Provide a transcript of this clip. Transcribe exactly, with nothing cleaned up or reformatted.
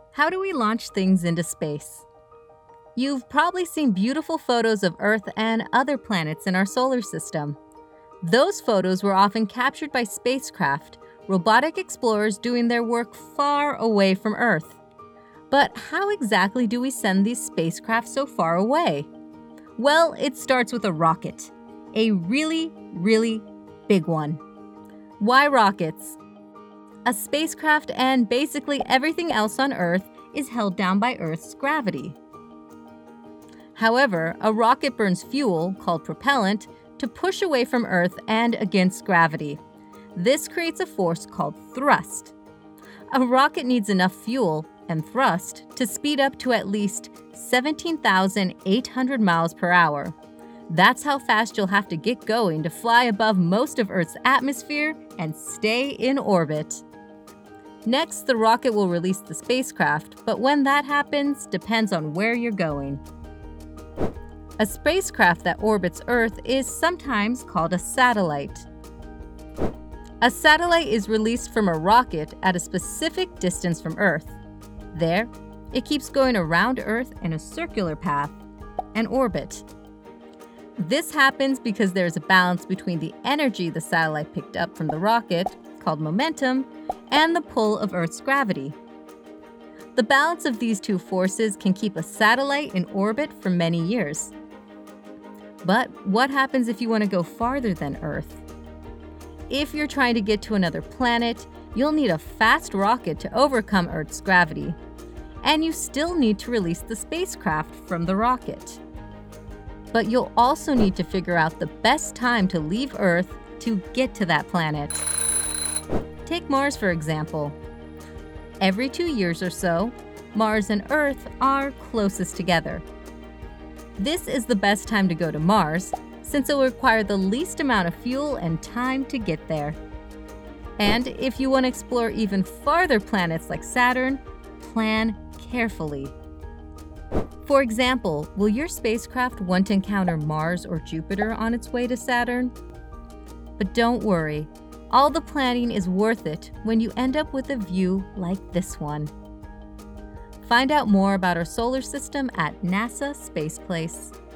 How do we launch things into space? You've probably seen beautiful photos of Earth and other planets in our solar system. Those photos were often captured by spacecraft, robotic explorers doing their work far away from Earth. But how exactly do we send these spacecraft so far away? Well, it starts with a rocket. A really, really big one. Why rockets? A spacecraft and basically everything else on Earth is held down by Earth's gravity. However, a rocket burns fuel, called propellant, to push away from Earth and against gravity. This creates a force called thrust. A rocket needs enough fuel and thrust to speed up to at least seventeen thousand eight hundred miles per hour. That's how fast you'll have to get going to fly above most of Earth's atmosphere and stay in orbit. Next, the rocket will release the spacecraft, but when that happens depends on where you're going. A spacecraft that orbits Earth is sometimes called a satellite. A satellite is released from a rocket at a specific distance from Earth. There, it keeps going around Earth in a circular path, an orbit. This happens because there is a balance between the energy the satellite picked up from the rocket, called momentum, and the pull of Earth's gravity. The balance of these two forces can keep a satellite in orbit for many years. But what happens if you want to go farther than Earth? If you're trying to get to another planet, you'll need a fast rocket to overcome Earth's gravity. And you still need to release the spacecraft from the rocket. But you'll also need to figure out the best time to leave Earth to get to that planet. Take Mars, for example. Every two years or so, Mars and Earth are closest together. This is the best time to go to Mars, since it will require the least amount of fuel and time to get there. And if you want to explore even farther planets like Saturn, plan carefully. For example, will your spacecraft want to encounter Mars or Jupiter on its way to Saturn? But don't worry, all the planning is worth it when you end up with a view like this one. Find out more about our solar system at NASA Space Place.